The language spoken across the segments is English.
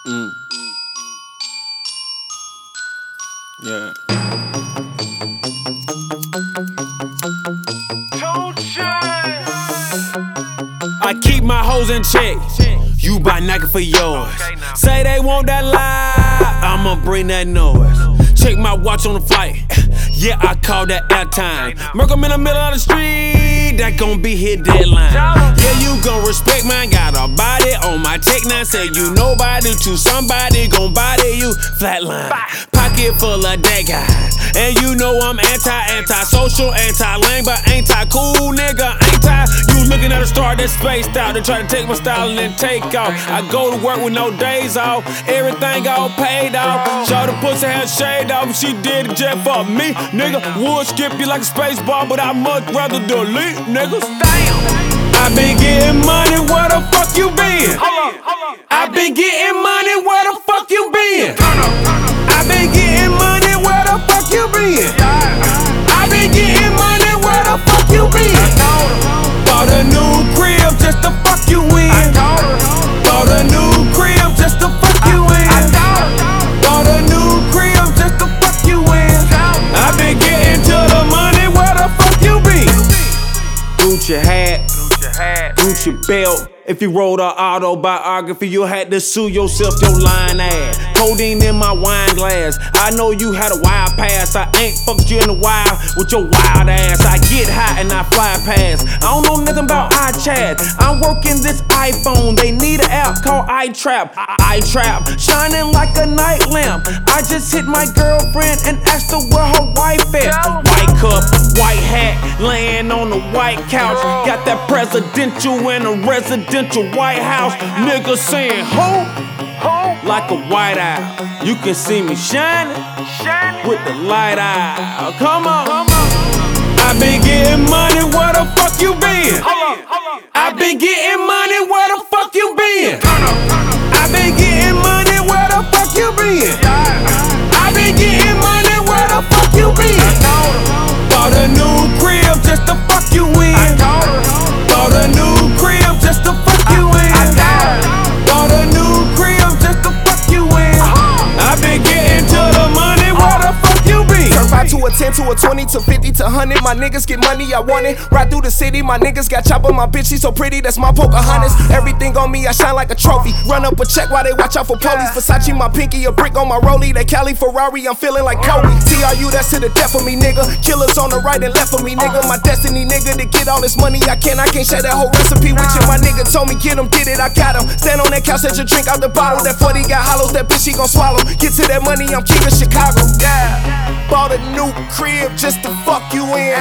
Mm. Yeah. I keep my hoes in check. You buy Nike for yours. Say they want that live, I'ma bring that noise. Check my watch on the flight. Yeah, I call that airtime. Murk 'em in the middle of the street, that gon' be his deadline. Yeah, you gon' respect mine. Got a body on my tech now. Say you nobody to somebody gon' body you flatline. Pocket full of that guy. And you know I'm anti-social, anti-lame, but anti-cool, nigga, ain't I? You looking at a star that's spaced out. They try to take my style and then take off. I go to work with no days off. Everything all paid off. Shawty pussy had shade off. She did it just for me, nigga. Would skip you like a space bar, but I much rather delete, niggas. Damn. I been getting money, where the fuck you been? I been getting money, where the fuck you been? I been getting money, where the fuck you been? I been getting money, where the fuck you been? Bought a new crib just to fuck you in. Bought a new crib just to fuck you in. Bought a new crib just to fuck you in. I been getting to the money, where the fuck you been? Gucci hat, Gucci belt. If you wrote an autobiography, you had to sue yourself, your lying ass. Codeine in my wine glass. I know you had a wild past. I ain't fucked you in the wild with your wild ass. I get high and I fly past. I don't know nothing about iChat. I'm working this iPhone. They need an app called iTrap. iTrap, shining like a night lamp. I just hit my girlfriend and asked her where her wife at. White cup, white hat, laying on the white couch. Got that presidential and a residential White House. Nigga saying ho, like a white owl. You can see me shining with the light eye. Come on, I been getting money, where the fuck you been? I been getting money, where the fuck you been? I been getting money, where the fuck you been? I been getting money, where the fuck you been? Bought a new crib just to fuck you in. Bought a new crib just to fuck you in. Bought a new crib just to fuck you in. I been getting to the money, where the fuck you been? Turn 5 to a 10 to a 20 to 50 to 100. My niggas get money, I want it. Ride through the city, my niggas got chopper. My bitch, she so pretty, that's my Pocahontas. Everything on me, I shine like a trophy. Run up a check while they watch out for police. Versace, my pinky, a brick on my rollie. That Cali Ferrari, I'm feeling like Kobe. TRU, that's to the death of me, nigga. Killers on the right and left of me, nigga. My destiny, nigga, to get all this money I can't share that whole recipe with you. My nigga told me, get him, get it, I got him. Stand on that couch, let you drink out the bottle. That 40 got hollows, that bitch, she gon' swallow. Get to that money, I'm keeping Chicago. Bought a new crib just to fuck you in.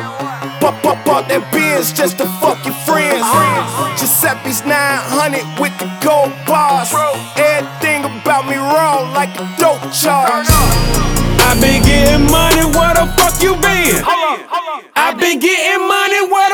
Bought that Benz just to fuck your friends. Giuseppe's 900 with the gold bars. Everything about me wrong like a dope charge. I been getting money, where the fuck you been? I been getting money, where